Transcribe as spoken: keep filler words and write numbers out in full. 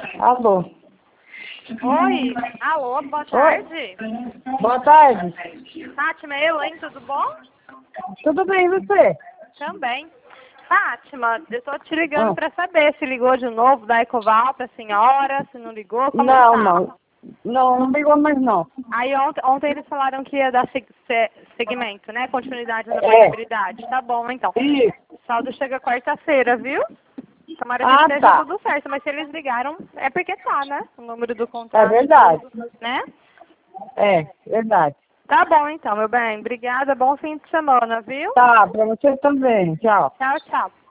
Alô. Oi, alô, boa tarde. Boa tarde. Fátima, eu, hein, tudo bom? Tudo bem, e você? Também. Fátima, eu tô te ligando Ah. pra saber se ligou de novo da Ecoval pra senhora, se não ligou, como Não, tá? não. Não, não ligou mais não. Aí ontem, ontem eles falaram que ia dar seg se segmento, né? Continuidade na É. portabilidade. Tá bom, então. Isso. O saldo chega quarta-feira, viu? Tomara que Ah, esteja tá. tudo certo, mas se eles ligaram, é porque tá, né? O número do É contrato, verdade. tudo, né? É, verdade. Tá bom, então, meu bem. Obrigada, bom fim de semana, viu? Tá, pra você também. Tchau. Tchau, tchau.